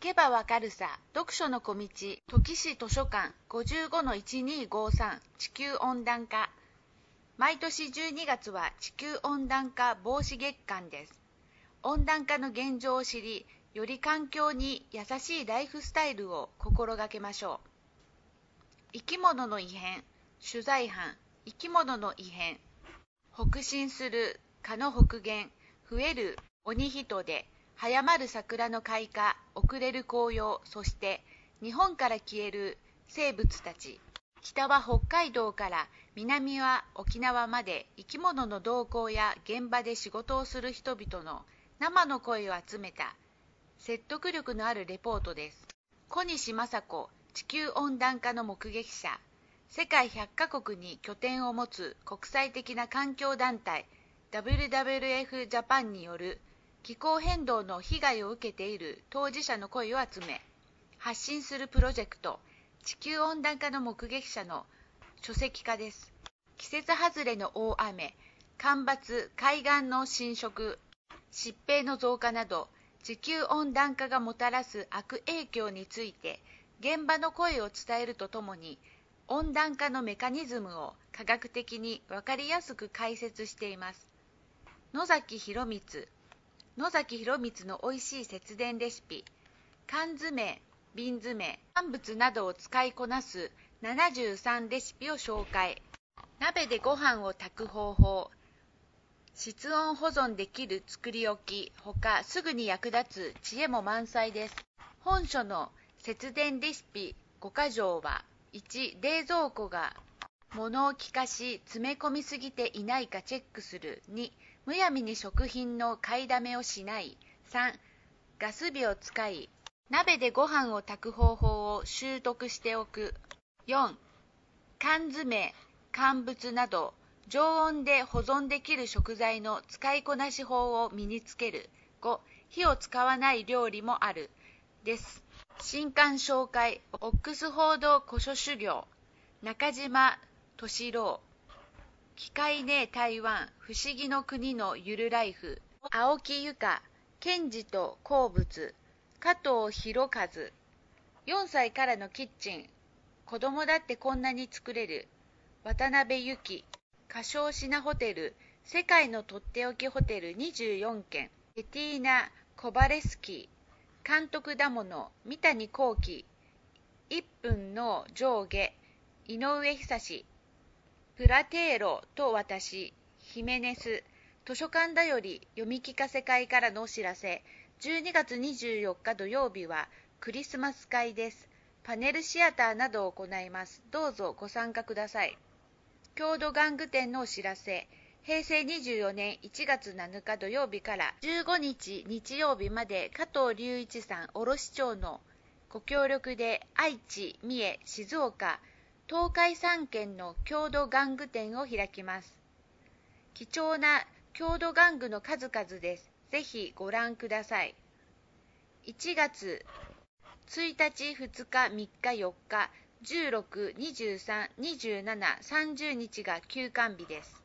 けばわかるさ、読書の小道、土岐市図書館 55-1253 地球温暖化。毎年12月は地球温暖化防止月間です。温暖化の現状を知り、より環境に優しいライフスタイルを心がけましょう。生き物の異変、取材班、生き物の異変。北進する蚊の北限、増える鬼人で、早まる桜の開花、遅れる紅葉、そして日本から消える生物たち。北は北海道から南は沖縄まで生き物の動向や現場で仕事をする人々の生の声を集めた説得力のあるレポートです。小西雅子、地球温暖化の目撃者。世界100カ国に拠点を持つ国際的な環境団体 WWF ジャパンによる気候変動の被害を受けている当事者の声を集め発信するプロジェクト、地球温暖化の目撃者の書籍化です。季節外れの大雨、干ばつ、海岸の浸食、疾病の増加など地球温暖化がもたらす悪影響について現場の声を伝えるとともに、温暖化のメカニズムを科学的に分かりやすく解説しています。野崎博光のおいしい節電レシピ。缶詰、瓶詰、乾物などを使いこなす73レシピを紹介。鍋でご飯を炊く方法。室温保存できる作り置き、ほかすぐに役立つ知恵も満載です。本書の節電レシピ5箇条は、1、冷蔵庫が物置化し詰め込みすぎていないかチェックする。2、むやみに食品の買いだめをしない。3、ガス火を使い鍋でご飯を炊く方法を習得しておく。4、缶詰、乾物など常温で保存できる食材の使いこなし法を身につける。5、火を使わない料理もある。です。新刊紹介。オックスフォード古書修行。中島敏郎。奇怪ね台湾、不思議の国のゆるライフ。青木由香、賢治と鉱物。加藤博和。4歳からのキッチン。子供だってこんなに作れる。渡辺由紀。歌唱シナホテル。世界のとっておきホテル24軒。ベティーナ・コバレスキー。監督だもの、三谷幸喜。1分の上下。井上久志。プラテーロと私、ヒメネス。図書館だより読み聞かせ会からのお知らせ。12月24日土曜日はクリスマス会です。パネルシアターなどを行います。どうぞご参加ください。郷土玩具店のお知らせ。平成24年1月7日土曜日から15日日曜日まで加藤隆一さん卸長のご協力で愛知、三重、静岡、東海3県の郷土玩具店を開きます。貴重な郷土玩具の数々です。ぜひご覧ください。1月1日、2日、3日、4日、16、23、27、30日が休館日です。